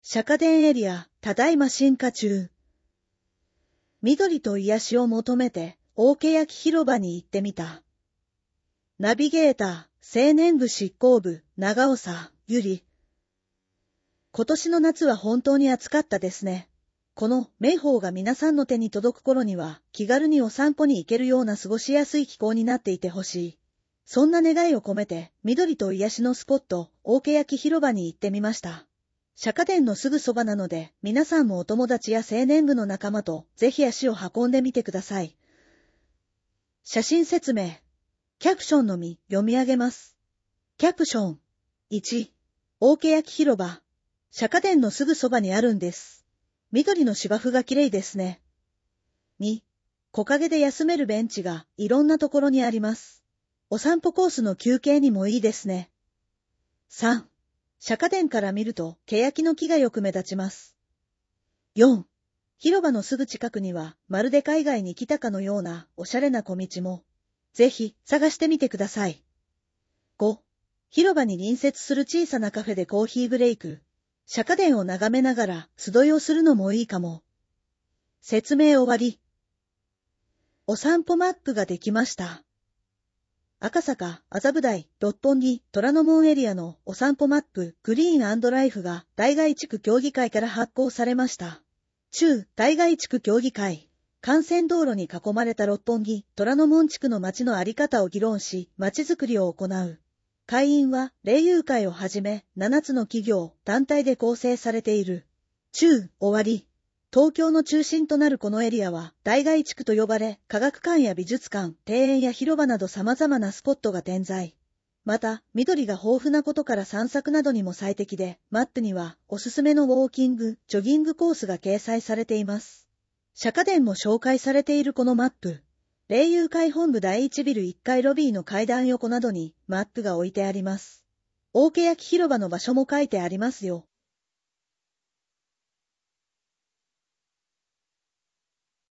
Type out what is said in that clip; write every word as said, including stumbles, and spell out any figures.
釈迦殿エリア、ただいま進化中。緑と癒しを求めて、大欅広場に行ってみた。ナビゲーター、青年部執行部、長長、ゆり。今年の夏は本当に暑かったですね。この名宝が皆さんの手に届く頃には、気軽にお散歩に行けるような過ごしやすい気候になっていてほしい。そんな願いを込めて、緑と癒しのスポット、大欅広場に行ってみました。釈迦殿のすぐそばなので、皆さんもお友達や青年部の仲間とぜひ足を運んでみてください。写真説明。キャプションのみ読み上げます。キャプション。いち、大欅広場。釈迦殿のすぐそばにあるんです。緑の芝生がきれいですね。に、木陰で休めるベンチがいろんなところにあります。お散歩コースの休憩にもいいですね。さん、釈迦殿から見ると欅の木がよく目立ちます。よん、広場のすぐ近くにはまるで海外に来たかのようなおしゃれな小道も。ぜひ探してみてください。ご、広場に隣接する小さなカフェでコーヒーブレイク。釈迦殿を眺めながら素問いをするのもいいかも。説明終わり。お散歩マップができました。赤坂、麻布台、六本木、虎ノ門エリアのお散歩マップ、グリーン&ライフが代替地区協議会から発行されました。中、代替地区協議会。幹線道路に囲まれた六本木、虎ノ門地区の街のあり方を議論し、街づくりを行う。会員は、霊友会をはじめ、ななつの企業、団体で構成されている。中、終わり。東京の中心となるこのエリアは、代替地区と呼ばれ、科学館や美術館、庭園や広場など様々なスポットが点在。また、緑が豊富なことから散策などにも最適で、マップには、おすすめのウォーキング、ジョギングコースが掲載されています。釈迦殿も紹介されているこのマップ。霊友会本部だいいちビルいっかいロビーの階段横などにマップが置いてあります。大欅広場の場所も書いてありますよ。